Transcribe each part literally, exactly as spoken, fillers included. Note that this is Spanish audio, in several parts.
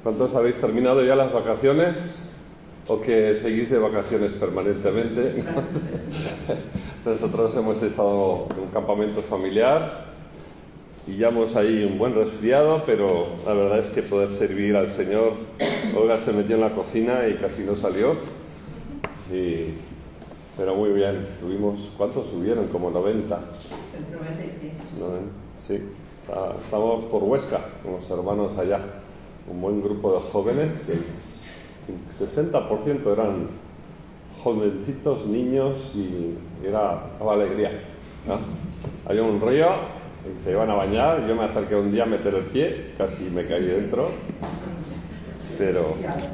¿Cuántos habéis terminado ya las vacaciones? ¿O que seguís de vacaciones permanentemente? Nosotros hemos estado en un campamento familiar, pillamos ahí un buen resfriado, pero la verdad es que poder servir al Señor. Olga se metió en la cocina y casi no salió. Y, pero muy bien, estuvimos, ¿cuántos subieron? Como noventa. noventa y cinco. Sí, estamos por Huesca, con los hermanos allá. Un buen grupo de jóvenes, el sesenta por ciento eran jovencitos, niños, y era daba alegría, ¿no? Había un río y se iban a bañar. Yo me acerqué un día a meter el pie, casi me caí dentro, pero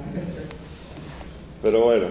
pero bueno,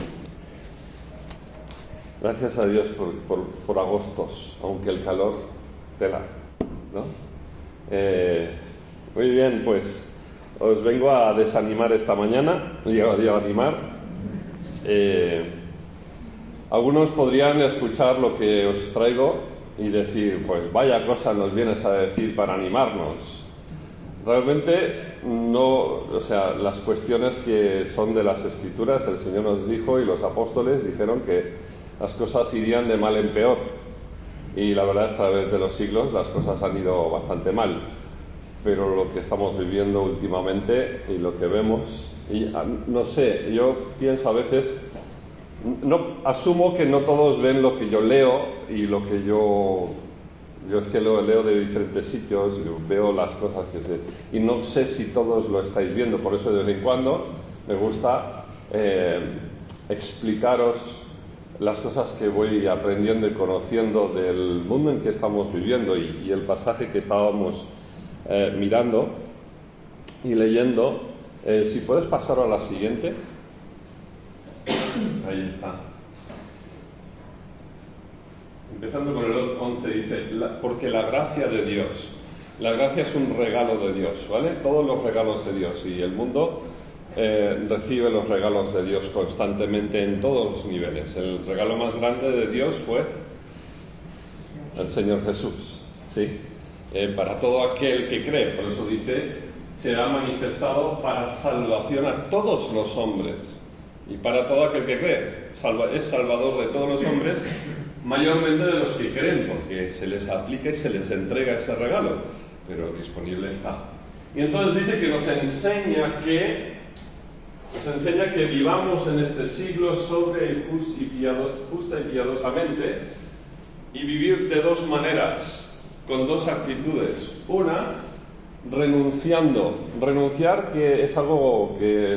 gracias a Dios por, por, por agostos, aunque el calor tela, ¿no? Eh, muy bien, pues os vengo a desanimar esta mañana, digo, digo animar. Eh, algunos podrían escuchar lo que os traigo y decir, pues vaya cosa nos vienes a decir para animarnos. Realmente no, o sea, las cuestiones que son de las Escrituras, el Señor nos dijo y los apóstoles dijeron que las cosas irían de mal en peor. Y la verdad es que a través de los siglos las cosas han ido bastante mal. Pero lo que estamos viviendo últimamente y lo que vemos, y no sé, yo pienso a veces, no asumo que no todos ven lo que yo leo y lo que yo, yo es que lo leo de diferentes sitios, yo veo las cosas que sé, y no sé si todos lo estáis viendo, por eso de vez en cuando me gusta eh, explicaros las cosas que voy aprendiendo y conociendo del mundo en que estamos viviendo y, y el pasaje que estábamos Eh, mirando y leyendo. Eh, si puedes pasar a la siguiente. Ahí está. Empezando con el once, dice, la, porque la gracia de Dios, la gracia es un regalo de Dios, ¿vale? Todos los regalos de Dios, y el mundo eh, recibe los regalos de Dios constantemente en todos los niveles. El regalo más grande de Dios fue el Señor Jesús, ¿sí? Eh, para todo aquel que cree, por eso dice, será manifestado para salvación a todos los hombres, y para todo aquel que cree, salva, es salvador de todos los hombres, mayormente de los que creen, porque se les aplica y se les entrega ese regalo, pero disponible está. Y entonces dice que nos enseña que nos enseña que vivamos en este siglo sobre y just y piados, justa y piadosamente, y vivir de dos maneras, con dos actitudes. Una, renunciando. Renunciar, que es algo que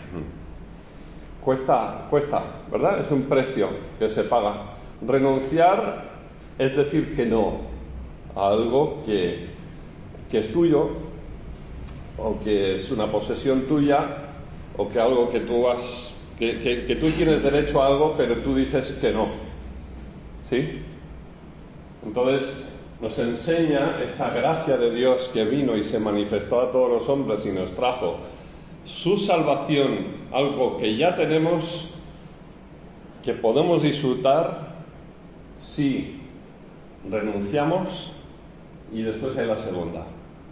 cuesta, cuesta, ¿verdad? Es un precio que se paga. Renunciar es decir que no a algo que, que es tuyo, o que es una posesión tuya, o que algo que tú has, que, que, que tú tienes derecho a algo, pero tú dices que no. ¿Sí? Entonces nos enseña esta gracia de Dios que vino y se manifestó a todos los hombres y nos trajo su salvación, algo que ya tenemos, que podemos disfrutar si renunciamos, y después hay la segunda,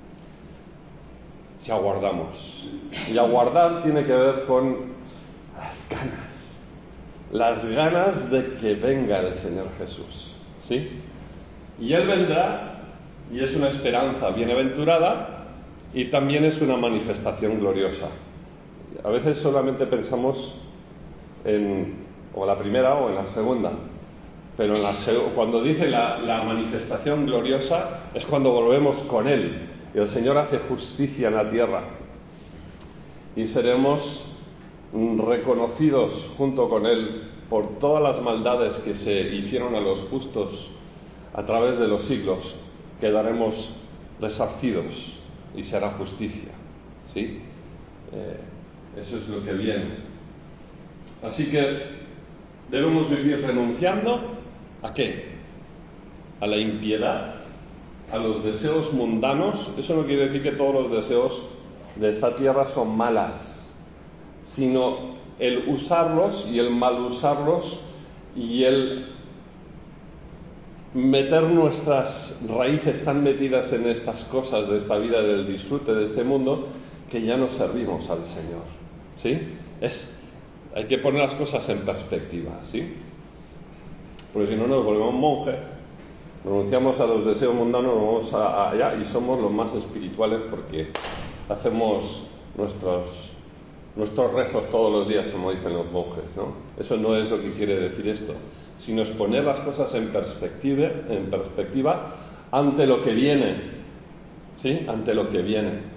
si aguardamos. Y aguardar tiene que ver con las ganas, las ganas de que venga el Señor Jesús, ¿sí? Y Él vendrá, y es una esperanza bienaventurada, y también es una manifestación gloriosa. A veces solamente pensamos en o la primera o en la segunda, pero en la, cuando dice la, la manifestación gloriosa es cuando volvemos con Él, y el Señor hace justicia en la tierra, y seremos reconocidos junto con Él por todas las maldades que se hicieron a los justos a través de los siglos. Quedaremos resarcidos y se hará justicia, ¿sí? Eh, eso es lo que viene. Así que debemos vivir renunciando ¿a qué? A la impiedad, a los deseos mundanos. Eso no quiere decir que todos los deseos de esta tierra son malas, sino el usarlos y el mal usarlos y el meter nuestras raíces tan metidas en estas cosas de esta vida, del disfrute de este mundo, que ya no servimos al Señor, ¿sí? Es, hay que poner las cosas en perspectiva, ¿sí? Porque si no nos volvemos monjes, renunciamos a los deseos mundanos, nos vamos a, a allá y somos los más espirituales porque hacemos nuestros, nuestros rezos todos los días, como dicen los monjes, ¿no? Eso no es lo que quiere decir esto, sino es poner las cosas en perspectiva, en perspectiva ante lo que viene, ¿sí? Ante lo que viene.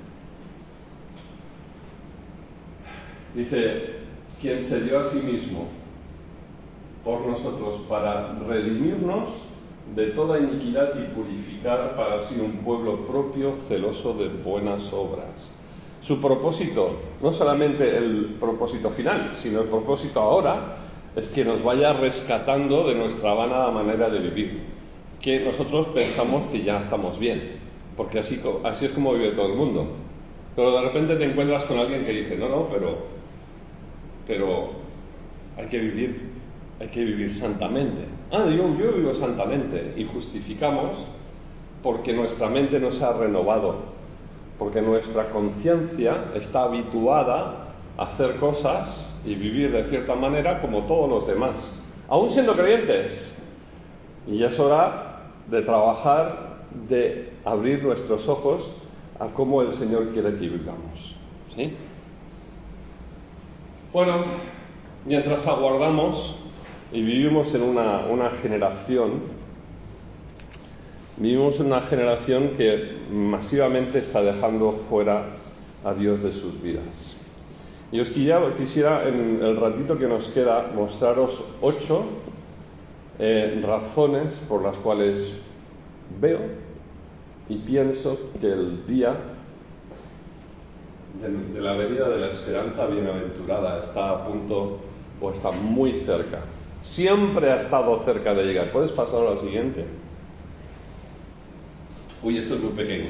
Dice, quien se dio a sí mismo por nosotros para redimirnos de toda iniquidad y purificar para sí un pueblo propio celoso de buenas obras. Su propósito, no solamente el propósito final, sino el propósito ahora, es que nos vaya rescatando de nuestra vana manera de vivir, que nosotros pensamos que ya estamos bien, porque así, así es como vive todo el mundo. Pero de repente te encuentras con alguien que dice, no, no, pero, pero hay que vivir, hay que vivir santamente. Ah, digo, yo vivo santamente, y justificamos porque nuestra mente no se ha renovado, porque nuestra conciencia está habituada a hacer cosas y vivir de cierta manera como todos los demás, aún siendo creyentes. Y es hora de trabajar, de abrir nuestros ojos a cómo el Señor quiere que vivamos, ¿sí? Bueno, mientras aguardamos y vivimos en una, una generación, vivimos en una generación que masivamente está dejando fuera a Dios de sus vidas. Y os quisiera, quisiera en el ratito que nos queda mostraros ocho eh, razones por las cuales veo y pienso que el día de, de la venida de la esperanza bienaventurada está a punto o está muy cerca. Siempre ha estado cerca de llegar. ¿Puedes pasar a la siguiente? Uy, esto es muy pequeño.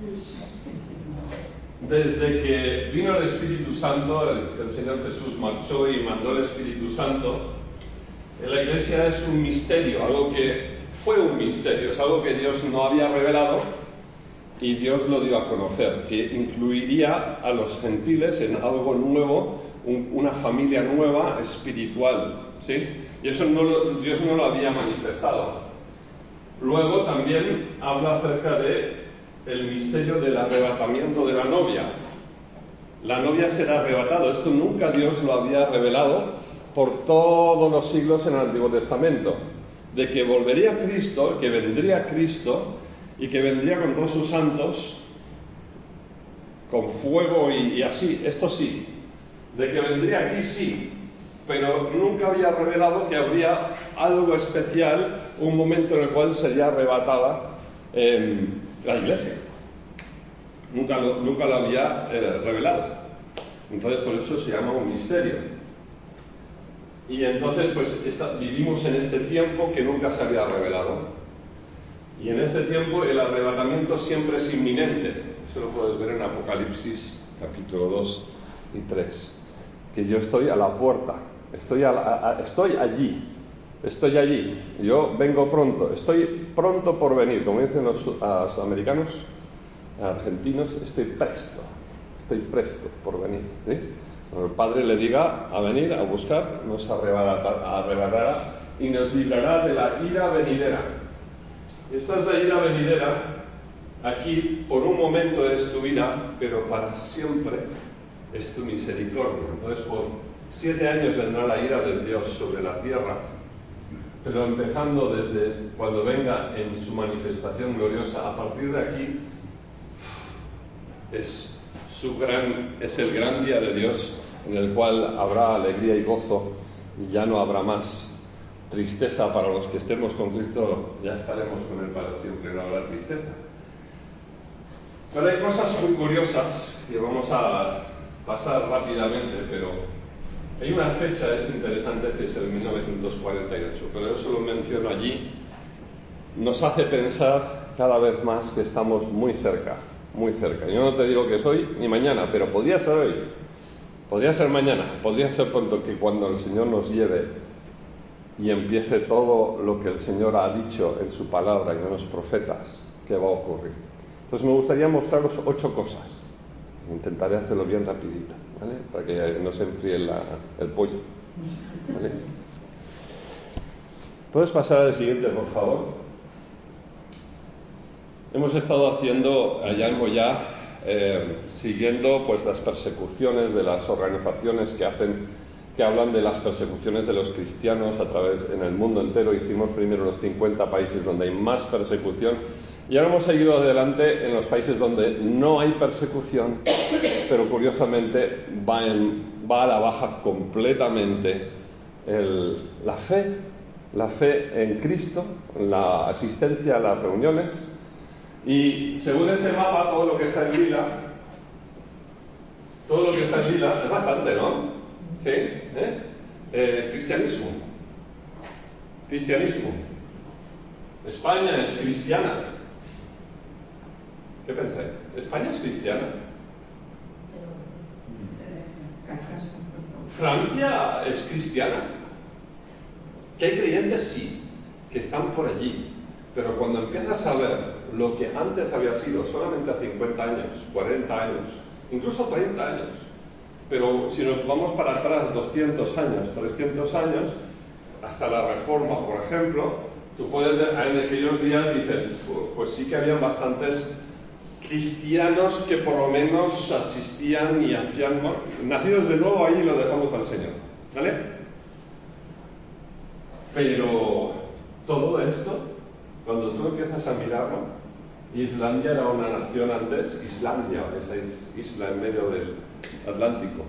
Desde que vino el Espíritu Santo, el, el Señor Jesús marchó y mandó el Espíritu Santo, en la Iglesia es un misterio, algo que fue un misterio, es algo que Dios no había revelado y Dios lo dio a conocer, que incluiría a los gentiles en algo nuevo, un, una familia nueva espiritual, ¿sí? Y eso no lo, Dios no lo había manifestado. Luego también habla acerca de el misterio del arrebatamiento de la novia. La novia será arrebatada. Esto nunca Dios lo había revelado por todos los siglos en el Antiguo Testamento. De que volvería Cristo, que vendría Cristo y que vendría con todos sus santos, con fuego y, y así, esto sí. De que vendría aquí sí, pero nunca había revelado que habría algo especial, un momento en el cual sería arrebatada eh, la Iglesia. Nunca lo, nunca lo había eh, revelado. Entonces, por eso se llama un misterio. Y entonces, pues, esta, vivimos en este tiempo que nunca se había revelado. Y en este tiempo el arrebatamiento siempre es inminente. Eso lo puedes ver en Apocalipsis, capítulo dos y tres. Que yo estoy a la puerta. Estoy, a la, a, estoy allí, estoy allí, yo vengo pronto, estoy pronto por venir, como dicen los, a los americanos, argentinos, estoy presto, estoy presto por venir, ¿sí? Cuando el Padre le diga a venir, a buscar, nos arrebatará, arrebatará y nos librará de la ira venidera. Y esta es la ira venidera, aquí por un momento es tu ira, pero para siempre es tu misericordia. Entonces por Siete años vendrá la ira de Dios sobre la tierra, pero empezando desde cuando venga en su manifestación gloriosa, a partir de aquí es, su gran, es el gran día de Dios en el cual habrá alegría y gozo y ya no habrá más tristeza. Para los que estemos con Cristo ya estaremos con Él para siempre, no habrá tristeza. Pero hay cosas muy curiosas que vamos a pasar rápidamente, pero hay una fecha, es interesante, que es el mil novecientos cuarenta y ocho, pero eso lo menciono allí. Nos hace pensar cada vez más que estamos muy cerca, muy cerca. Yo no te digo que es hoy ni mañana, pero podría ser hoy, podría ser mañana, podría ser pronto, que cuando el Señor nos lleve y empiece todo lo que el Señor ha dicho en su palabra y en los profetas, que va a ocurrir. Entonces me gustaría mostraros ocho cosas, Intentaré hacerlo bien rapidito, ¿vale? Para que no se enfríe la, el pollo, ¿vale? ¿Puedes pasar al siguiente, por favor? Hemos estado haciendo allá en Moyá, eh, siguiendo pues las persecuciones de las organizaciones que hacen, que hablan de las persecuciones de los cristianos a través en el mundo entero. Hicimos primero los cincuenta países donde hay más persecución. Y ahora hemos seguido adelante en los países donde no hay persecución, pero curiosamente va, en, va a la baja completamente el, la fe, la fe en Cristo, la asistencia a las reuniones. Y según este mapa, todo lo que está en lila, todo lo que está en lila, es bastante, ¿no? ¿Sí? ¿Eh? Eh, cristianismo. Cristianismo. España es cristiana. ¿Qué pensáis? ¿España es cristiana? ¿Francia es cristiana? ¿Que hay creyentes? Sí, que están por allí. Pero cuando empiezas a ver lo que antes había sido, solamente a cincuenta años, cuarenta años, incluso treinta años, pero si nos vamos para atrás doscientos años, trescientos años, hasta la Reforma, por ejemplo, tú puedes ver, en aquellos días dices, pues sí que habían bastantes cristianos que por lo menos asistían y hacían, bueno, nacidos de nuevo, ahí lo dejamos al Señor, ¿vale? Pero todo esto, cuando tú empiezas a mirarlo, Islandia era una nación antes, Islandia, esa isla en medio del Atlántico.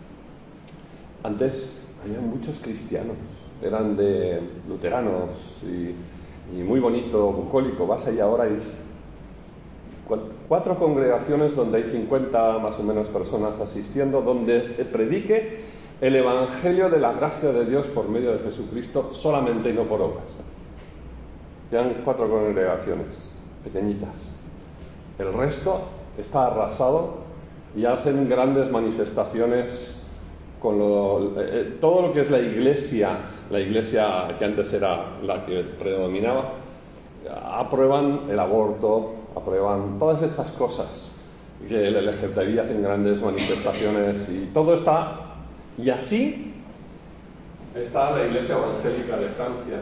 Antes había muchos cristianos, eran de luteranos y, y muy bonito, bucólico. Vas allá ahora y cuatro congregaciones donde hay cincuenta más o menos personas asistiendo, donde se predique el Evangelio de la gracia de Dios por medio de Jesucristo solamente y no por obras. Quedan cuatro congregaciones pequeñitas. El resto está arrasado y hacen grandes manifestaciones con lo, eh, todo lo que es la iglesia, la iglesia que antes era la que predominaba, aprueban el aborto, aprueban todas estas cosas, que el L G B T I hacen grandes manifestaciones y todo está, y así está la Iglesia Evangélica de Francia.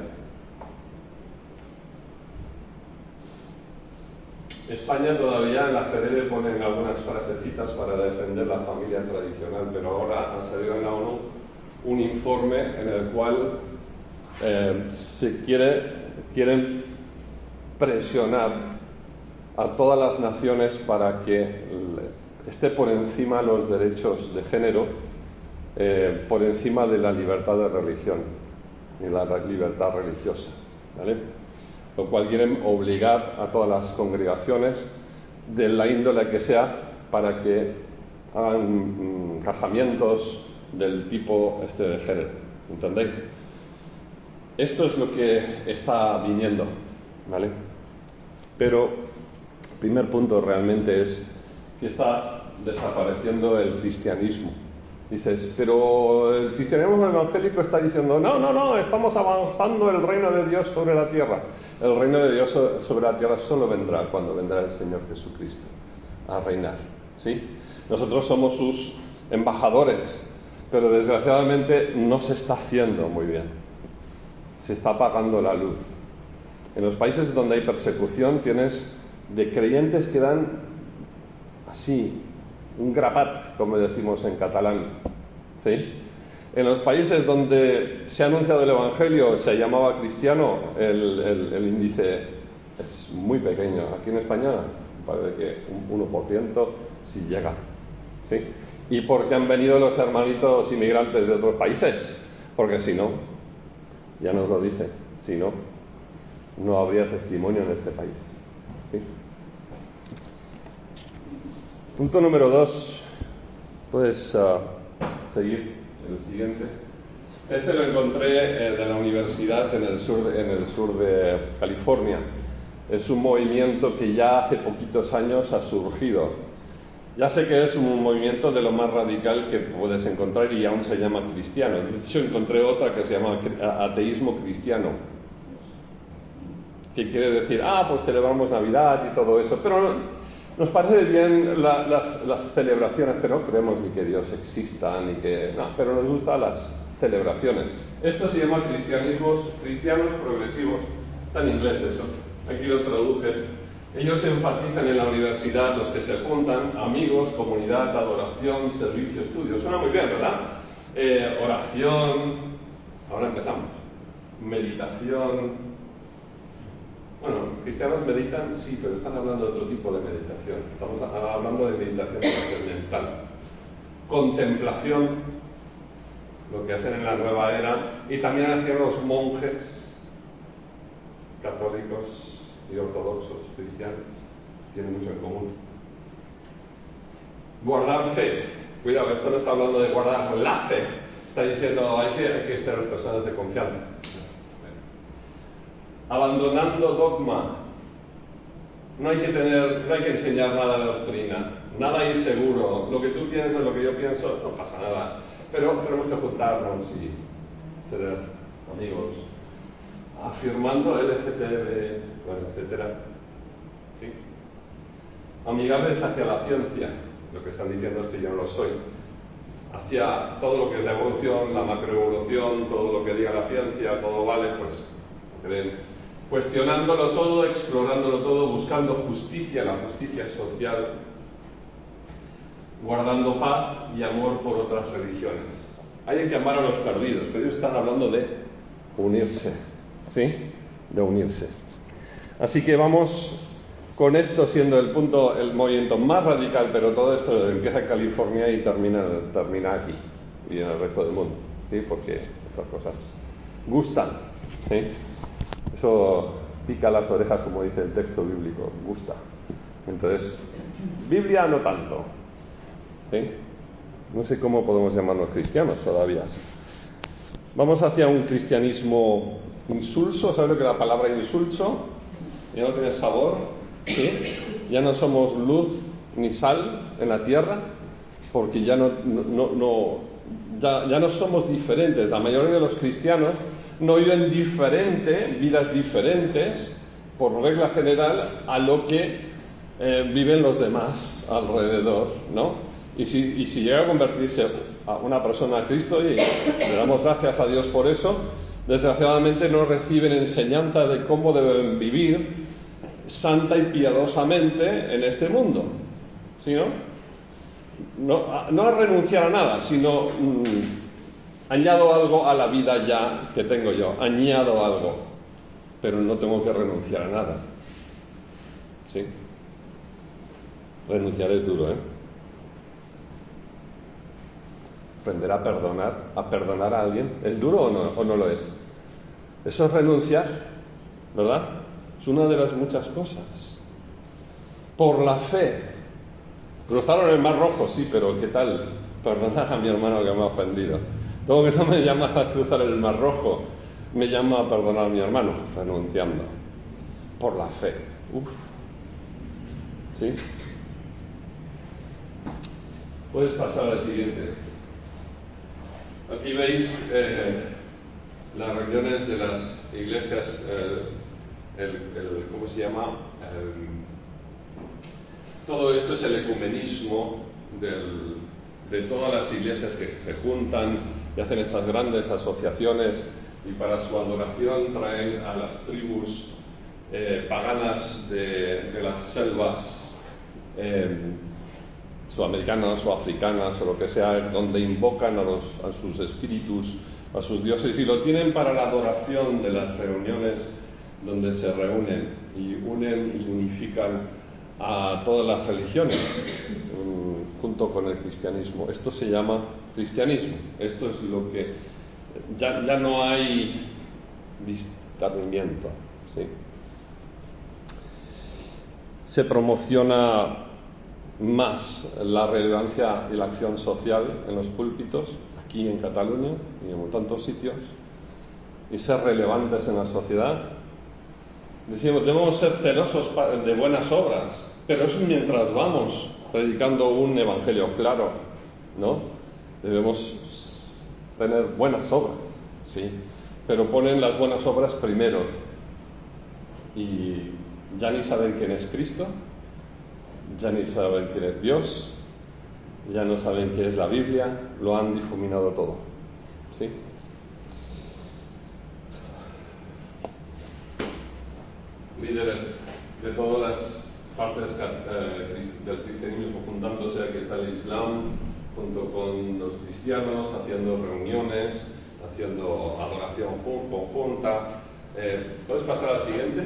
España todavía en la F E D E ponen algunas frasecitas para defender la familia tradicional, pero ahora ha salido en la ONU un informe en el cual eh, se quiere, quieren presionar a todas las naciones para que esté por encima los derechos de género, eh, por encima de la libertad de religión y la libertad religiosa, ¿vale? Lo cual quieren obligar a todas las congregaciones de la índole que sea para que hagan mm, casamientos del tipo este de género, ¿entendéis? Esto es lo que está viniendo, ¿vale? Pero el primer punto realmente es que está desapareciendo el cristianismo. Dices, pero el cristianismo evangélico está diciendo, no, no, no, estamos avanzando el reino de Dios sobre la tierra. El reino de Dios sobre la tierra solo vendrá cuando vendrá el Señor Jesucristo a reinar, ¿sí? Nosotros somos sus embajadores, pero desgraciadamente no se está haciendo muy bien. Se está apagando la luz. En los países donde hay persecución tienes de creyentes que dan así, un grapat, como decimos en catalán, ¿sí? En los países donde se ha anunciado el Evangelio, se llamaba cristiano, el, el, el índice es muy pequeño. Aquí en España parece que un uno por ciento si llega, ¿sí? Y porque han venido los hermanitos inmigrantes de otros países, porque si no, ya nos lo dice, si no, no habría testimonio en este país, ¿sí? Punto número dos. Puedes uh, seguir el siguiente. Este lo encontré eh, de la universidad en el sur, en el sur de California. Es un movimiento que ya hace poquitos años ha surgido. Ya sé que es un movimiento de lo más radical que puedes encontrar y aún se llama cristiano. De hecho, encontré otra que se llama ateísmo cristiano, que quiere decir, ah, pues celebramos Navidad y todo eso, pero no, nos parece bien la, las, las celebraciones, pero no creemos ni que Dios exista, ni que... No, pero nos gustan las celebraciones. Esto se llama cristianismos, cristianos progresivos. Está en inglés eso, aquí lo traduje. Ellos enfatizan en la universidad los que se juntan, amigos, comunidad, adoración, servicio, estudio. Suena muy bien, ¿verdad? Eh, oración, ahora empezamos. Meditación. Bueno, cristianos meditan, sí, pero están hablando de otro tipo de meditación. Estamos hablando de meditación trascendental. Contemplación, lo que hacen en la nueva era, y también hacían los monjes católicos y ortodoxos cristianos, tienen mucho en común. Guardar fe. Cuidado, esto no está hablando de guardar la fe. Está diciendo, hay que, hay que ser personas de confianza. Abandonando dogma. No hay que tener, no hay que enseñar nada de doctrina, nada inseguro. Lo que tú piensas, lo que yo pienso, no pasa nada. Pero tenemos que juntarnos y ser amigos. Afirmando L G T B, bueno, etcétera. ¿Sí? Amigables hacia la ciencia. Lo que están diciendo es que yo no lo soy. Hacia todo lo que es la evolución, la macroevolución, todo lo que diga la ciencia, todo vale, pues creen. Cuestionándolo todo, explorándolo todo, buscando justicia, la justicia social, guardando paz y amor por otras religiones. Hay que amar a los perdidos, pero ellos están hablando de unirse, ¿sí? De unirse. Así que vamos con esto siendo el punto, el movimiento más radical, pero todo esto empieza en California y termina, termina aquí y en el resto del mundo, ¿sí? Porque estas cosas gustan, ¿sí? Eso pica las orejas, como dice el texto bíblico, gusta. Entonces, Biblia no tanto, ¿sí? No sé cómo podemos llamarnos cristianos todavía. Vamos hacia un cristianismo insulso. ¿Sabes lo que es la palabra insulso? Ya no tiene sabor, ¿sí? Ya no somos luz ni sal en la tierra, porque ya no, no, no ya, ya no somos diferentes. La mayoría de los cristianos no viven diferente, vidas diferentes, por regla general, a lo que eh, viven los demás alrededor, ¿no? Y si, y si llega a convertirse a una persona a Cristo, y le damos gracias a Dios por eso, desgraciadamente no reciben enseñanza de cómo deben vivir santa y piadosamente en este mundo, ¿sí, no? No, no a renunciar a nada, sino mmm, añado algo a la vida ya que tengo yo, añado algo, pero no tengo que renunciar a nada. ¿Sí? Renunciar es duro, ¿eh? Aprender a perdonar, a perdonar a alguien, ¿es duro o no, o no lo es? Eso es renunciar, ¿verdad? Es una de las muchas cosas. Por la fe. Cruzaron el Mar Rojo, sí, pero ¿qué tal perdonar a mi hermano que me ha ofendido? Todo que no me llama a cruzar el Mar Rojo, me llama a perdonar a mi hermano, renunciando. Por la fe. Uf. ¿Sí? Puedes pasar al siguiente. Aquí veis eh, las reuniones de las iglesias, eh, el, el, ¿cómo se llama? El, todo esto es el ecumenismo del, de todas las iglesias que se juntan y hacen estas grandes asociaciones, y para su adoración traen a las tribus eh, paganas de, de las selvas eh, sudamericanas o africanas o lo que sea, donde invocan a, los, a sus espíritus, a sus dioses, y lo tienen para la adoración de las reuniones donde se reúnen y unen y unifican a todas las religiones um, junto con el cristianismo. Esto se llama cristianismo. Esto es lo que ya, ya no hay discernimiento, ¿sí? Se promociona más la relevancia y la acción social en los púlpitos, aquí en Cataluña y en tantos sitios, y ser relevantes en la sociedad. Decimos, debemos ser celosos de buenas obras, pero eso mientras vamos predicando un evangelio claro, ¿no? Debemos tener buenas obras, sí, pero ponen las buenas obras primero y ya ni saben quién es Cristo, ya ni saben quién es Dios, ya no saben qué es la Biblia, lo han difuminado todo. ¿Sí? Líderes de todas las partes eh, del cristianismo juntándose, aquí está el Islam, junto con los cristianos, haciendo reuniones, haciendo adoración conjunta. Eh, ¿Puedes pasar al siguiente?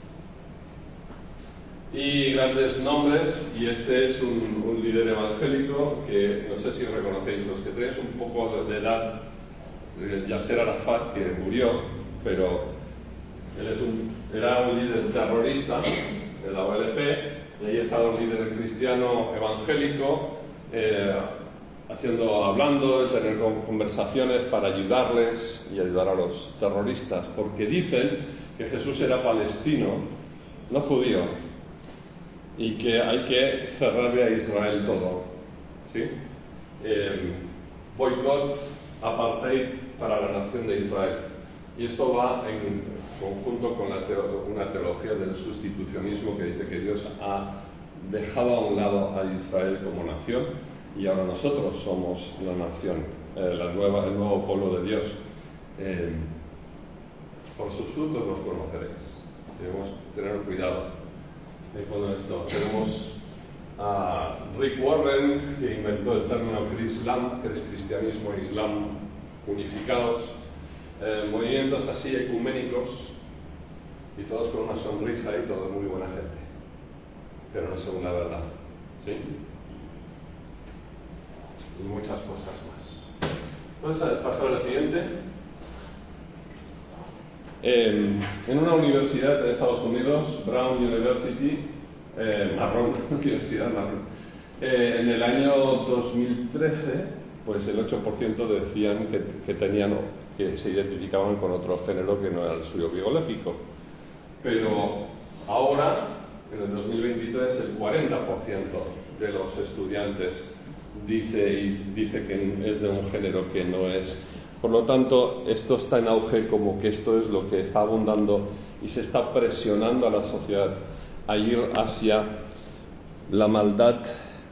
Y grandes nombres, y este es un, un líder evangélico que no sé si reconocéis, los que tenéis un poco de edad, Yasser Arafat, que murió, pero él es un, era un líder terrorista de la O L P, y ahí está un líder cristiano evangélico, eh, haciendo, hablando, tener conversaciones para ayudarles y ayudar a los terroristas, porque dicen que Jesús era palestino, no judío, y que hay que cerrarle a Israel todo, ¿sí? Eh, boicot, apartheid para la nación de Israel. Y esto va en conjunto con la teo- una teología del sustitucionismo que dice que Dios ha dejado a un lado a Israel como nación y ahora nosotros somos la nación, eh, la nueva, el nuevo pueblo de Dios. Eh, por sus frutos los conoceréis. Debemos tener cuidado con esto. Tenemos a Rick Warren, que inventó el término Crislam, que es cristianismo e islam unificados, eh, movimientos así ecuménicos, y todos con una sonrisa y todos muy buena gente, pero no según la verdad, ¿sí? Y muchas cosas más. Vamos a pasar a la siguiente. Eh, en una universidad de Estados Unidos, Brown University, eh, marrón, Universidad marrón, eh, en el año dos mil trece, pues el ocho por ciento decían que, que tenían, que se identificaban con otro género que no era el suyo biológico. Pero ahora, en el dos mil veintitrés, el cuarenta por ciento de los estudiantes dice, y dice que es de un género que no es. Por lo tanto, esto está en auge, como que esto es lo que está abundando y se está presionando a la sociedad a ir hacia la maldad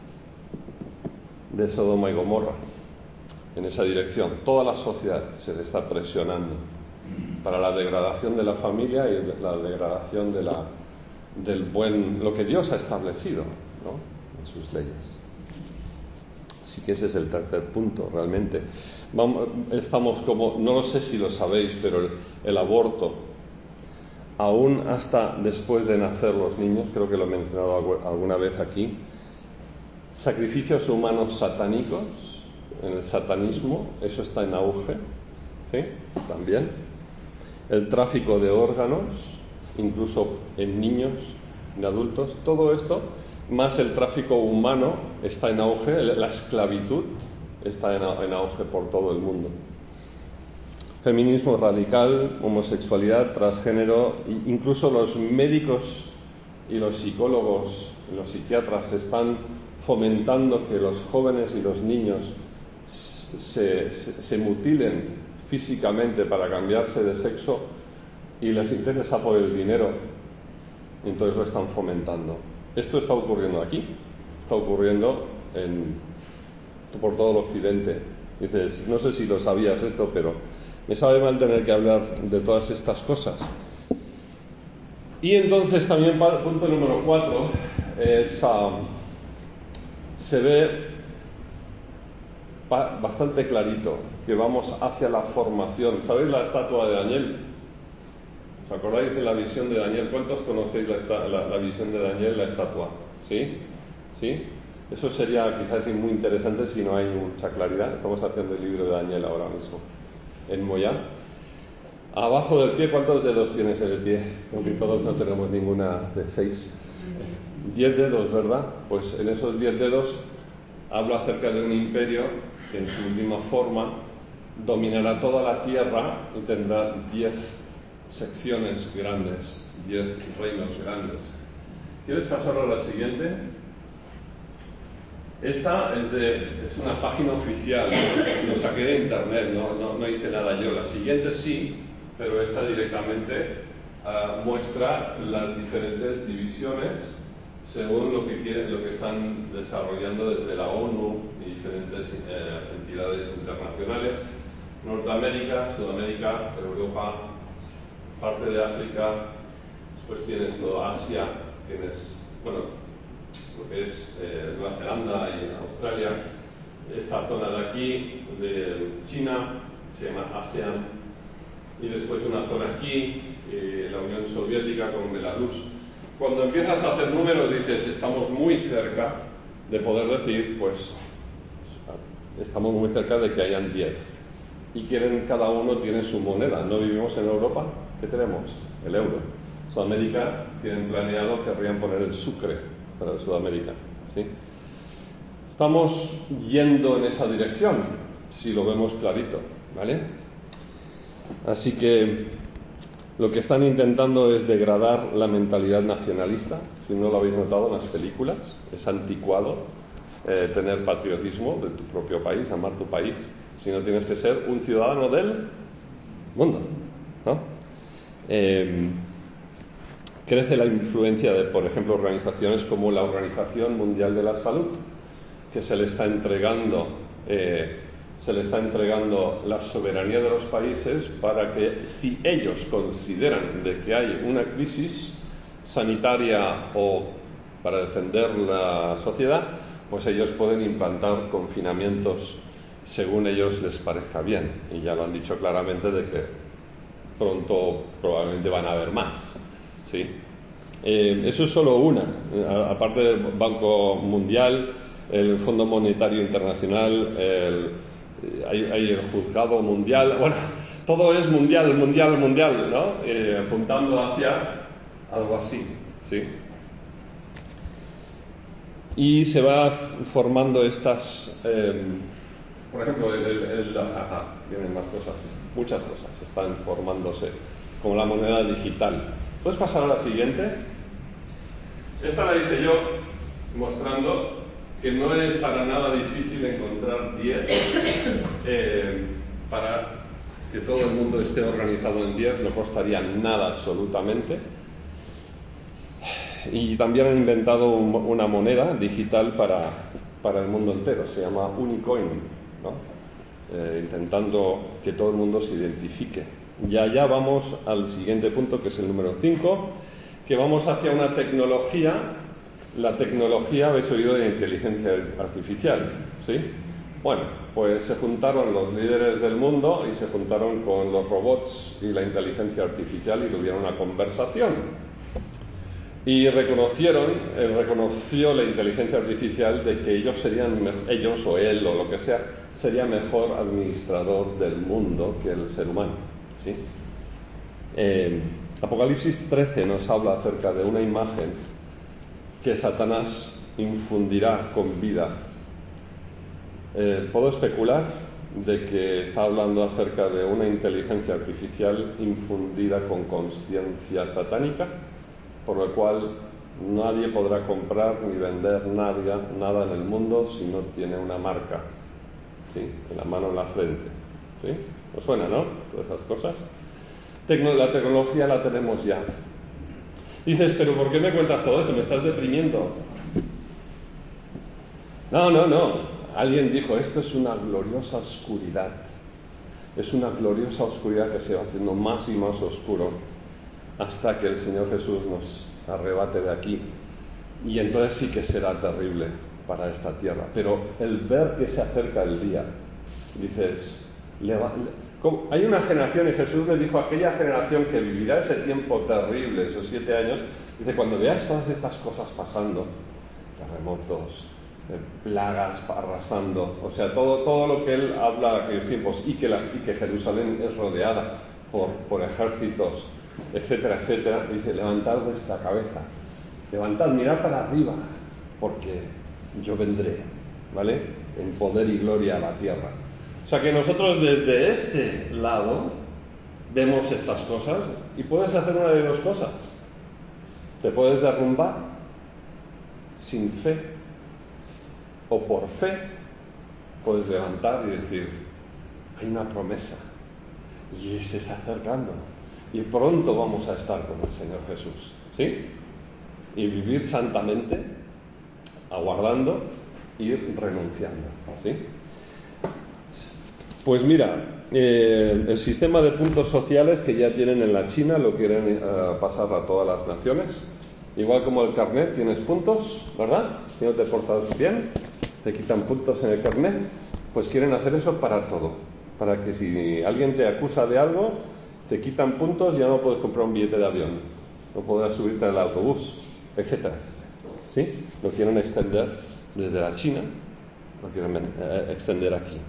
de Sodoma y Gomorra, en esa dirección. Toda la sociedad se le está presionando para la degradación de la familia y la degradación de la, del buen, lo que Dios ha establecido, ¿no?, en sus leyes. Así que ese es el tercer punto, realmente. Vamos, estamos como, no sé si lo sabéis, pero el, el aborto, aún hasta después de nacer los niños, creo que lo he mencionado alguna vez aquí, sacrificios humanos satánicos, en el satanismo, eso está en auge, ¿sí?, también. El tráfico de órganos, incluso en niños, en adultos, todo esto, más el tráfico humano está en auge, la esclavitud está en auge por todo el mundo. Feminismo radical, homosexualidad, transgénero, incluso los médicos y los psicólogos, los psiquiatras están fomentando que los jóvenes y los niños se, se, se mutilen físicamente para cambiarse de sexo y les interesa por el dinero, entonces lo están fomentando. Esto está ocurriendo aquí, está ocurriendo en, por todo el occidente. Dices, no sé si lo sabías esto, pero me sabe mal tener que hablar de todas estas cosas. Y entonces también, punto número cuatro, es, um, se ve pa- bastante clarito que vamos hacia la formación. ¿Sabéis la estatua de Daniel? ¿Os acordáis de la visión de Daniel? ¿Cuántos conocéis la, esta, la, la visión de Daniel, la estatua? ¿Sí? ¿Sí? Eso sería quizás muy interesante si no hay mucha claridad. Estamos haciendo el libro de Daniel ahora mismo, en Moya. Abajo del pie, ¿cuántos dedos tienes en el pie? Aunque todos no tenemos ninguna de seis. Diez dedos, ¿verdad? Pues en esos diez dedos habla acerca de un imperio que en su última forma dominará toda la tierra y tendrá diez secciones grandes, diez reinos grandes. ¿Quieres pasar a la siguiente? Esta es, de, es una página oficial, ¿no? Lo saqué de internet, no, no, no hice nada yo. La siguiente sí, pero esta directamente uh, muestra las diferentes divisiones según lo que quieren, lo que están desarrollando desde la ONU y diferentes eh, entidades internacionales. Norteamérica, Sudamérica, Europa, parte de África, después tienes toda Asia, tienes, bueno, lo que es eh, Nueva Zelanda y Australia, esta zona de aquí, de China, se llama ASEAN, y después una zona aquí, eh, la Unión Soviética con Belarus. Cuando empiezas a hacer números dices, estamos muy cerca de poder decir, pues, estamos muy cerca de que hayan diez. Y quieren, cada uno tiene su moneda. ¿No vivimos en Europa? ¿Qué tenemos? El euro. Sudamérica tienen planeado, querrían poner el sucre para Sudamérica, ¿sí? Estamos yendo en esa dirección, si lo vemos clarito, ¿vale? Así que lo que están intentando es degradar la mentalidad nacionalista. Si no lo habéis notado en las películas, es anticuado eh, tener patriotismo de tu propio país, amar tu país, sino tienes que ser un ciudadano del mundo, ¿no? Eh, crece la influencia de, por ejemplo, organizaciones como la Organización Mundial de la Salud, que se le está entregando eh, se le está entregando la soberanía de los países para que, si ellos consideran de que hay una crisis sanitaria o para defender la sociedad, pues ellos pueden implantar confinamientos según ellos les parezca bien, y ya lo han dicho claramente de que pronto probablemente van a haber más, ¿sí? Eh, eso es solo una, a, aparte del Banco Mundial, el Fondo Monetario Internacional, el, hay, hay el Juzgado Mundial, bueno, todo es mundial, mundial, mundial, ¿no? Eh, apuntando hacia algo así, ¿sí? Y se va formando estas, eh, por ejemplo, el, el, el, ajá, vienen más cosas, muchas cosas están formándose, como la moneda digital. ¿Puedes pasar a la siguiente? Esta la hice yo mostrando que no es para nada difícil encontrar diez eh, para que todo el mundo esté organizado en diez, no costaría nada absolutamente. Y también han inventado un, una moneda digital para, para el mundo entero, se llama Unicoin, ¿no? Eh, intentando que todo el mundo se identifique. Y allá vamos al siguiente punto, que es el número cinco, que vamos hacia una tecnología, la tecnología, habéis oído, de inteligencia artificial, ¿sí? Bueno, pues se juntaron los líderes del mundo y se juntaron con los robots y la inteligencia artificial y tuvieron una conversación. Y reconocieron, él reconoció la inteligencia artificial de que ellos serían, ellos o él o lo que sea, sería mejor administrador del mundo que el ser humano, ¿sí? Eh, Apocalipsis trece nos habla acerca de una imagen que Satanás infundirá con vida. Eh, ¿Puedo especular de que está hablando acerca de una inteligencia artificial infundida con consciencia satánica, por lo cual nadie podrá comprar ni vender nada, nada en el mundo si no tiene una marca, ¿sí? En la mano, en la frente, ¿sí? ¿Os suena, no? Todas esas cosas. Tecno- la tecnología la tenemos ya. Dices, pero ¿por qué me cuentas todo esto? ¿Me estás deprimiendo? No, no, no. Alguien dijo, esto es una gloriosa oscuridad. Es una gloriosa oscuridad que se va haciendo más y más oscuro hasta que el Señor Jesús nos arrebate de aquí. Y entonces sí que será terrible para esta tierra. Pero el ver que se acerca el día, dices, le va, le, como, hay una generación, y Jesús le dijo a aquella generación que vivirá ese tiempo terrible, esos siete años, dice, cuando veáis todas estas cosas pasando, terremotos, eh, plagas arrasando, o sea, todo, todo lo que él habla de aquellos tiempos, y que, la, y que Jerusalén es rodeada por, por ejércitos, etcétera, etcétera, dice, levantad vuestra cabeza, levantad, mirad para arriba, porque yo vendré, ¿vale?, en poder y gloria a la tierra. O sea que nosotros desde este lado vemos estas cosas y puedes hacer una de dos cosas. Te puedes derrumbar sin fe, o por fe puedes levantar y decir, hay una promesa y se está acercando y pronto vamos a estar con el Señor Jesús, ¿sí? y vivir santamente, aguardando y renunciando, ¿sí? Pues mira, eh, el sistema de puntos sociales que ya tienen en la China lo quieren uh, pasar a todas las naciones. Igual como el carnet, tienes puntos, ¿verdad? Si no te portas bien, te quitan puntos en el carnet. Pues quieren hacer eso para todo. Para que si alguien te acusa de algo, te quitan puntos y ya no puedes comprar un billete de avión. No podrás subirte al autobús, etcétera. ¿Sí? Lo quieren extender desde la China, lo quieren eh, extender aquí.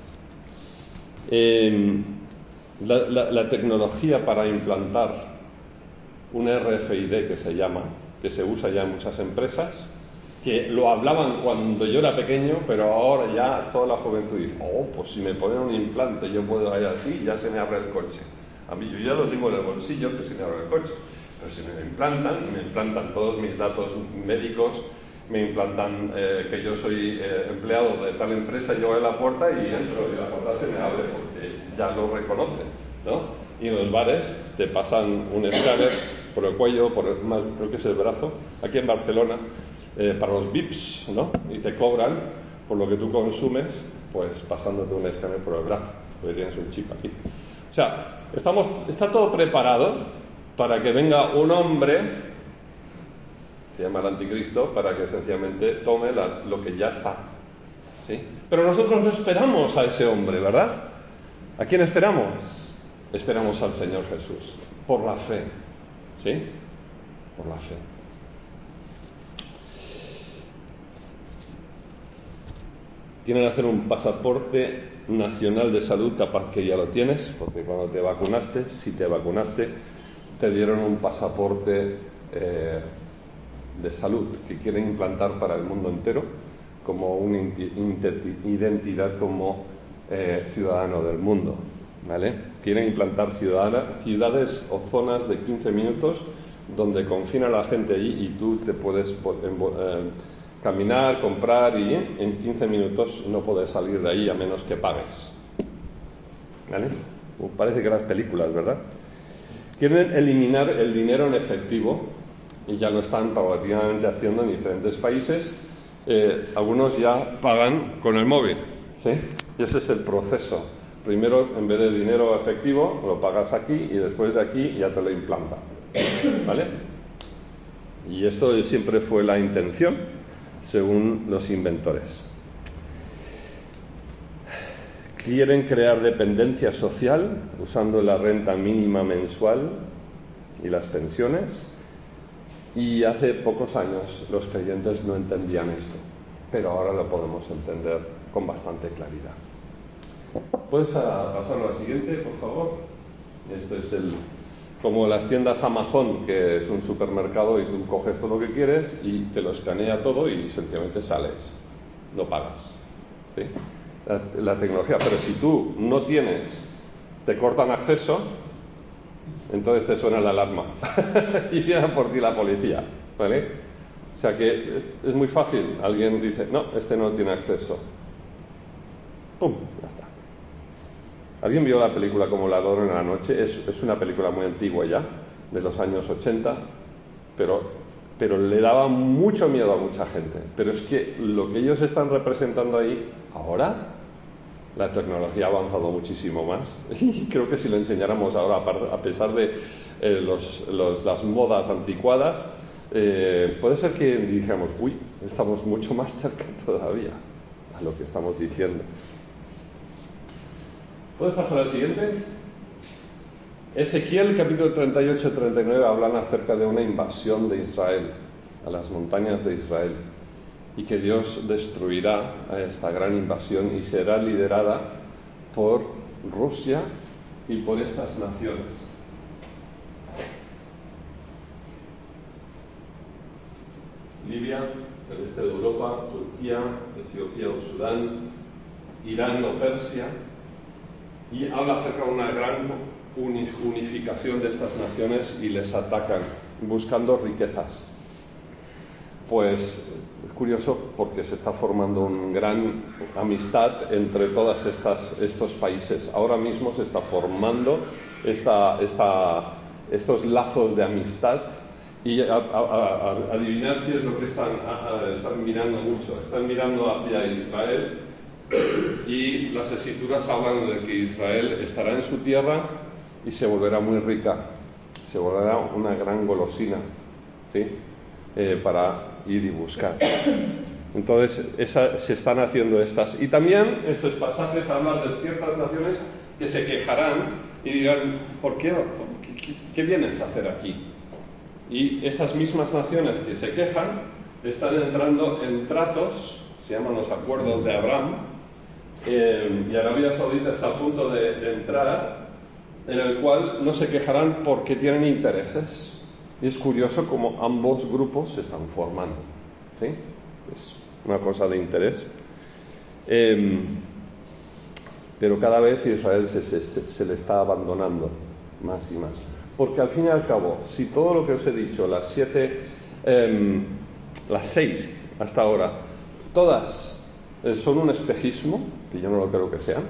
Eh, la, la, la tecnología para implantar un R F I D, que se llama, que se usa ya en muchas empresas, que lo hablaban cuando yo era pequeño, pero ahora ya toda la juventud dice, oh, pues si me ponen un implante yo puedo ir así, ya se me abre el coche. A mí yo ya lo tengo en el bolsillo, que se me abre el coche. Pero si me implantan, me implantan todos mis datos médicos, me implantan eh, que yo soy eh, empleado de tal empresa, yo voy a la puerta y entro y la puerta se me abre porque ya lo reconocen, ¿no? Y en los bares te pasan un escáner por el cuello, por el, más, creo que es el brazo, aquí en Barcelona, eh, para los V I Ps, ¿no? Y te cobran por lo que tú consumes, pues pasándote un escáner por el brazo, porque tienes un chip aquí. O sea, estamos, está todo preparado para que venga un hombre, se llama el anticristo, para que sencillamente tome la, lo que ya está, ¿sí? Pero nosotros no esperamos a ese hombre, ¿verdad? ¿A quién esperamos? Esperamos al Señor Jesús, por la fe, ¿sí? Por la fe. Quieren hacer un pasaporte nacional de salud, capaz que ya lo tienes, porque cuando te vacunaste, si te vacunaste, te dieron un pasaporte eh, de salud que quieren implantar para el mundo entero como una identidad como eh, ciudadano del mundo, ¿vale? Quieren implantar ciudadana, ciudades o zonas de quince minutos donde confina a la gente allí y tú te puedes eh, caminar, comprar y en quince minutos no puedes salir de ahí a menos que pagues, ¿vale? Parece que las películas, ¿verdad? Quieren eliminar el dinero en efectivo y ya lo están paulatinamente haciendo en diferentes países. Eh, algunos ya pagan con el móvil, ¿sí? Y ese es el proceso. Primero, en vez de dinero efectivo, lo pagas aquí y después de aquí ya te lo implantan, ¿vale? Y esto siempre fue la intención, según los inventores. Quieren crear dependencia social usando la renta mínima mensual y las pensiones. Y hace pocos años los creyentes no entendían esto, pero ahora lo podemos entender con bastante claridad. ¿Puedes pasar a la siguiente, por favor? Esto es el, como las tiendas Amazon, que es un supermercado y tú coges todo lo que quieres y te lo escanea todo y sencillamente sales, no pagas, ¿sí? La, la tecnología, pero si tú no tienes, te cortan acceso, entonces te suena la alarma y viene por ti la policía, ¿vale? O sea que es muy fácil, alguien dice, no, este no tiene acceso, ¡pum!, ya está. ¿Alguien vio la película Como ladrón en la noche? Es, es una película muy antigua ya, de los años ochenta, pero, pero le daba mucho miedo a mucha gente. Pero es que lo que ellos están representando ahí, ahora, la tecnología ha avanzado muchísimo más. Y creo que si lo enseñáramos ahora, a pesar de eh, los, los, las modas anticuadas, eh, puede ser que dijéramos, uy, estamos mucho más cerca todavía a lo que estamos diciendo. ¿Puedes pasar al siguiente? Ezequiel capítulo treinta y ocho treinta y nueve hablan acerca de una invasión de Israel, a las montañas de Israel, y que Dios destruirá a esta gran invasión y será liderada por Rusia y por estas naciones. Libia, el este de Europa, Turquía, Etiopía o Sudán, Irán o Persia. Y habla acerca de una gran unificación de estas naciones y les atacan buscando riquezas. Pues es curioso porque se está formando una gran amistad entre todos estos países. Ahora mismo se está formando esta, esta, estos lazos de amistad Y a, a, a, a adivinar qué es lo que están, a, a, están mirando mucho. Están mirando hacia Israel y las escrituras hablan de que Israel estará en su tierra y se volverá muy rica, se volverá una gran golosina, ¿sí? eh, para ir y buscar. Entonces esa, se están haciendo estas. Y también estos pasajes hablan de ciertas naciones que se quejarán y dirán, ¿por qué? ¿Qué, qué vienes a hacer aquí? Y esas mismas naciones que se quejan están entrando en tratos, se llaman los acuerdos de Abraham, eh, y Arabia Saudita está a punto de, de entrar, en el cual no se quejarán porque tienen intereses. Y es curioso cómo ambos grupos se están formando, ¿sí? Es una cosa de interés. Eh, pero cada vez Israel se, se, se le está abandonando más y más. Porque al fin y al cabo, si todo lo que os he dicho, las siete, eh, las seis hasta ahora, todas eh, son un espejismo, que yo no lo creo que sean,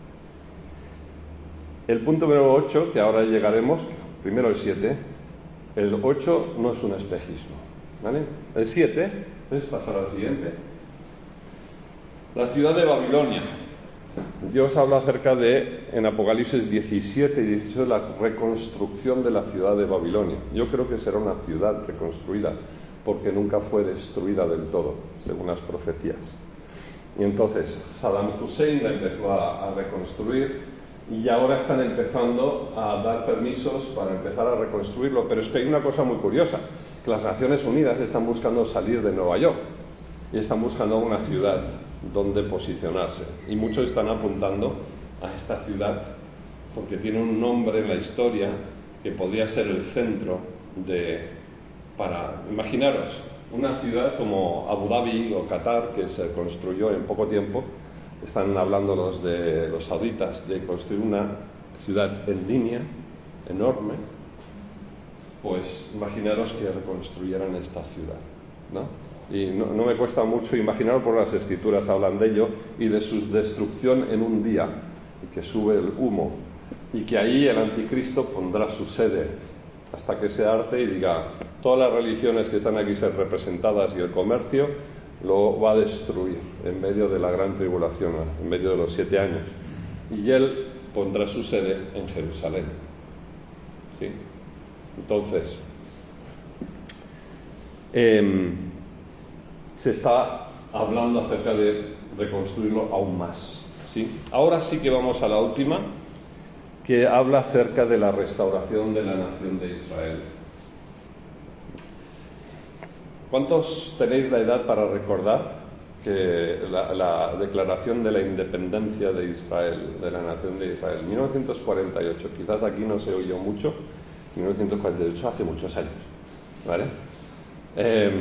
el punto número ocho, que ahora llegaremos, primero el siete, el ocho no es un espejismo, ¿vale? El siete, es pasar al siguiente, la ciudad de Babilonia. Dios habla acerca de, en Apocalipsis diecisiete y dieciocho, la reconstrucción de la ciudad de Babilonia. Yo creo que será una ciudad reconstruida, porque nunca fue destruida del todo, según las profecías. Y entonces Saddam Hussein la empezó a, a reconstruir, y ahora están empezando a dar permisos para empezar a reconstruirlo. Pero es que hay una cosa muy curiosa, que las Naciones Unidas están buscando salir de Nueva York, y están buscando una ciudad donde posicionarse, y muchos están apuntando a esta ciudad porque tiene un nombre en la historia que podría ser el centro de, para, imaginaros, una ciudad como Abu Dhabi o Qatar, que se construyó en poco tiempo. Están hablando los de los sauditas de construir una ciudad en línea enorme. Pues imaginaros que reconstruyeran esta ciudad, ¿no? Y no, no me cuesta mucho imaginar, por las escrituras hablan de ello, y de su destrucción en un día, y que sube el humo, y que ahí el anticristo pondrá su sede, hasta que se harte y diga, todas las religiones que están aquí ser representadas y el comercio, lo va a destruir en medio de la gran tribulación, en medio de los siete años. Y él pondrá su sede en Jerusalén. ¿Sí? Entonces, eh, se está hablando acerca de reconstruirlo aún más, ¿sí? Ahora sí que vamos a la última, que habla acerca de la restauración de la nación de Israel. ¿Cuántos tenéis la edad para recordar que la, la declaración de la independencia de Israel, de la nación de Israel, mil novecientos cuarenta y ocho, quizás aquí no se oyó mucho, mil novecientos cuarenta y ocho hace muchos años, ¿vale? Eh,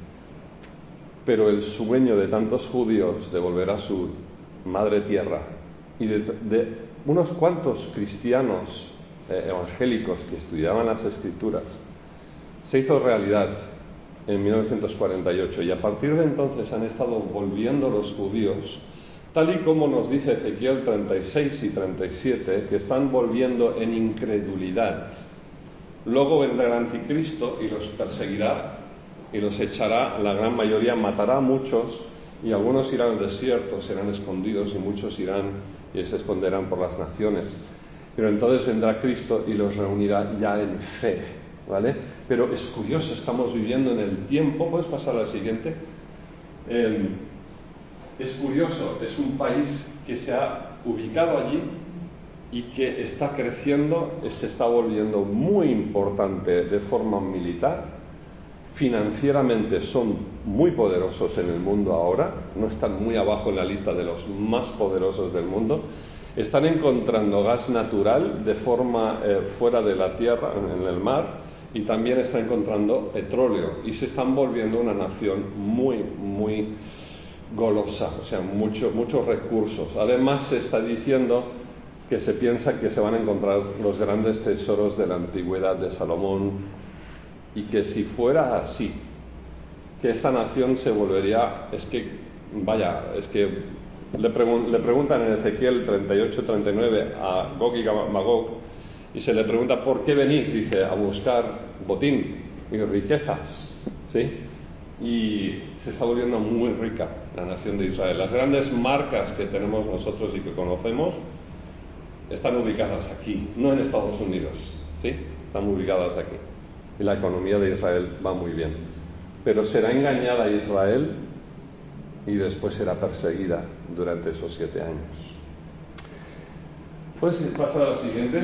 pero el sueño de tantos judíos de volver a su madre tierra y de, de unos cuantos cristianos eh, evangélicos que estudiaban las escrituras se hizo realidad en mil novecientos cuarenta y ocho, y a partir de entonces han estado volviendo los judíos, tal y como nos dice Ezequiel treinta y seis y treinta y siete, que están volviendo en incredulidad. Luego vendrá el anticristo y los perseguirá y los echará, la gran mayoría matará a muchos, y algunos irán al desierto, serán escondidos, y muchos irán y se esconderán por las naciones. Pero entonces vendrá Cristo y los reunirá ya en fe, ¿vale? Pero es curioso, estamos viviendo en el tiempo. ¿Puedes pasar al siguiente? Eh, es curioso, es un país que se ha ubicado allí y que está creciendo, se está volviendo muy importante de forma militar. Financieramente son muy poderosos en el mundo ahora, no están muy abajo en la lista de los más poderosos del mundo. Están encontrando gas natural de forma eh, fuera de la tierra, en el mar, y también están encontrando petróleo, y se están volviendo una nación muy, muy golosa, o sea, mucho, muchos recursos. Además, se está diciendo que se piensa que se van a encontrar los grandes tesoros de la antigüedad de Salomón, y que si fuera así, que esta nación se volvería, es que, vaya, es que le, pregun- le preguntan en Ezequiel treinta y ocho treinta y nueve a Gog y Magog, y se le pregunta, ¿por qué venís? Dice, a buscar botín. y riquezas, ¿sí? Y se está volviendo muy rica la nación de Israel. Las grandes marcas que tenemos nosotros y que conocemos están ubicadas aquí, no en Estados Unidos, ¿sí? Están ubicadas aquí. Y la economía de Israel va muy bien. Pero será engañada Israel y después será perseguida durante esos siete años. ¿Puedes pasar a la siguiente?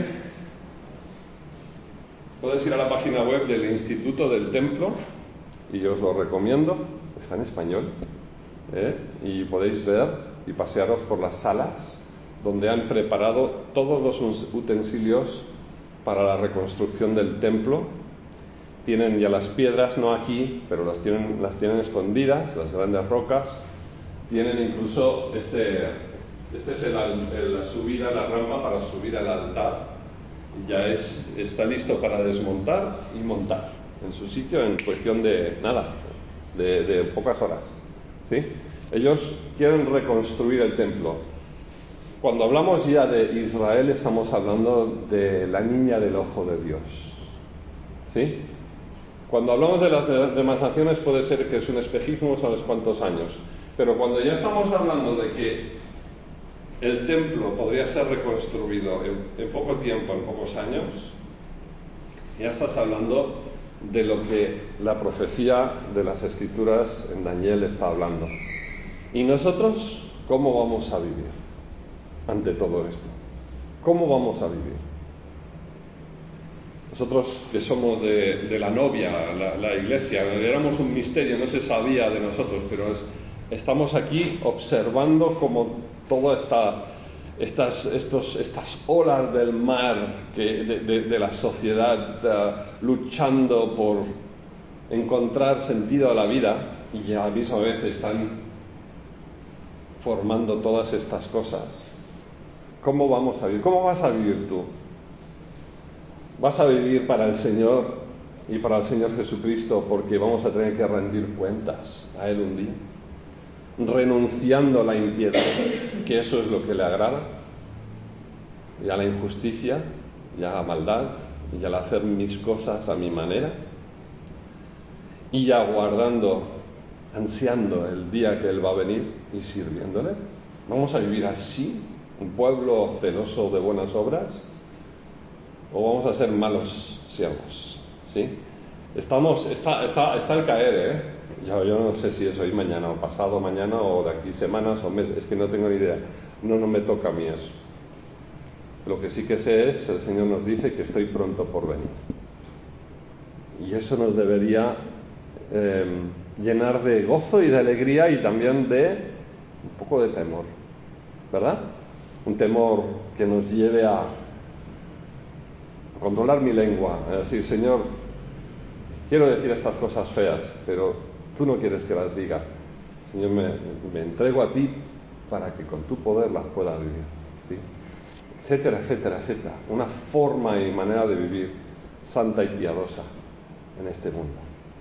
Puedes ir a la página web del Instituto del Templo, y yo os lo recomiendo, está en español, ¿eh? Y podéis ver y pasearos por las salas donde han preparado todos los utensilios para la reconstrucción del templo. Tienen ya las piedras, no aquí, pero las tienen, las tienen escondidas, las grandes rocas. Tienen incluso, este, este es el, el, la subida, la rampa para subir al altar. Ya es, está listo para desmontar y montar en su sitio en cuestión de nada, de, de pocas horas, ¿sí? Ellos quieren reconstruir el templo. Cuando hablamos ya de Israel, estamos hablando de la niña del ojo de Dios, ¿sí? Cuando hablamos de las demás naciones puede ser que es un espejismo a los cuantos años, pero cuando ya estamos hablando de que el templo podría ser reconstruido en, en poco tiempo, en pocos años, ya estás hablando de lo que la profecía de las Escrituras en Daniel está hablando. ¿Y nosotros cómo vamos a vivir ante todo esto? ¿Cómo vamos a vivir? Nosotros que somos de, de la novia, la, la iglesia, éramos un misterio, no se sabía de nosotros, pero es, estamos aquí observando cómo toda esta, estas, estos, estas olas del mar que, de, de, de la sociedad uh, luchando por encontrar sentido a la vida, y a la misma vez están formando todas estas cosas. ¿Cómo vamos a vivir? ¿Cómo vas a vivir tú? ¿Vas a vivir para el Señor y para el Señor Jesucristo porque vamos a tener que rendir cuentas a Él un día? Renunciando a la impiedad, que eso es lo que le agrada, y a la injusticia, y a la maldad, y al hacer mis cosas a mi manera, y aguardando, ansiando el día que Él va a venir y sirviéndole. ¿Vamos a vivir así, un pueblo celoso de buenas obras? ¿O vamos a ser malos siervos? ¿Sí? Estamos, está, está, está al caer, ¿eh? Yo, yo no sé si es hoy, mañana, o pasado mañana, o de aquí semanas o meses, es que no tengo ni idea. No, no me toca a mí eso. Lo que sí que sé es, el Señor nos dice que estoy pronto por venir. Y eso nos debería eh, llenar de gozo y de alegría y también de un poco de temor, ¿verdad? Un temor que nos lleve a controlar mi lengua, a decir, Señor, quiero decir estas cosas feas, pero tú no quieres que las diga. Señor, me, me entrego a ti para que con tu poder las pueda vivir, ¿sí? Etcétera, etcétera, etcétera. Una forma y manera de vivir santa y piadosa en este mundo.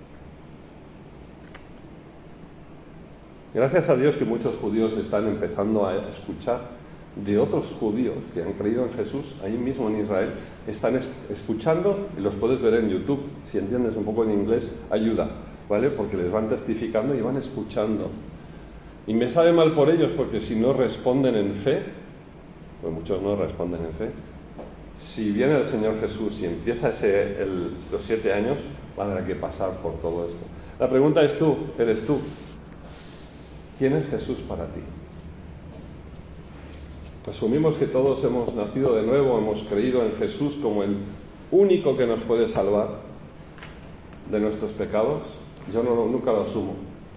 Gracias a Dios que muchos judíos están empezando a escuchar de otros judíos que han creído en Jesús, ahí mismo en Israel, están es, escuchando, y los puedes ver en YouTube, si entiendes un poco en inglés, ayuda, ¿vale? Porque les van testificando y van escuchando. Y me sabe mal por ellos, porque si no responden en fe, pues muchos no responden en fe, si viene el Señor Jesús y empieza ese, el, los siete años, van a tener que pasar por todo esto. La pregunta es tú, eres tú. ¿Quién es Jesús para ti? Asumimos que todos hemos nacido de nuevo, hemos creído en Jesús como el único que nos puede salvar de nuestros pecados. Yo no, nunca lo asumo.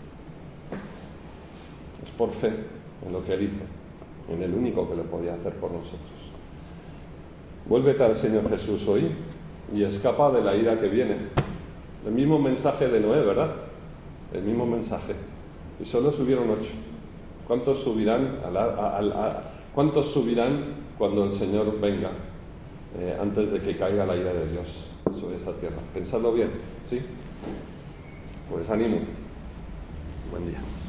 Es por fe en lo que Él hizo, en el único que lo podía hacer por nosotros. Vuélvete al Señor Jesús hoy y escapa de la ira que viene. El mismo mensaje de Noé, ¿verdad? El mismo mensaje. Y solo subieron ocho. ¿Cuántos subirán a la, a, a, a, ¿Cuántos subirán cuando el Señor venga, eh, antes de que caiga la ira de Dios sobre esta tierra? Pensadlo bien, ¿sí? Pues ánimo. Buen día.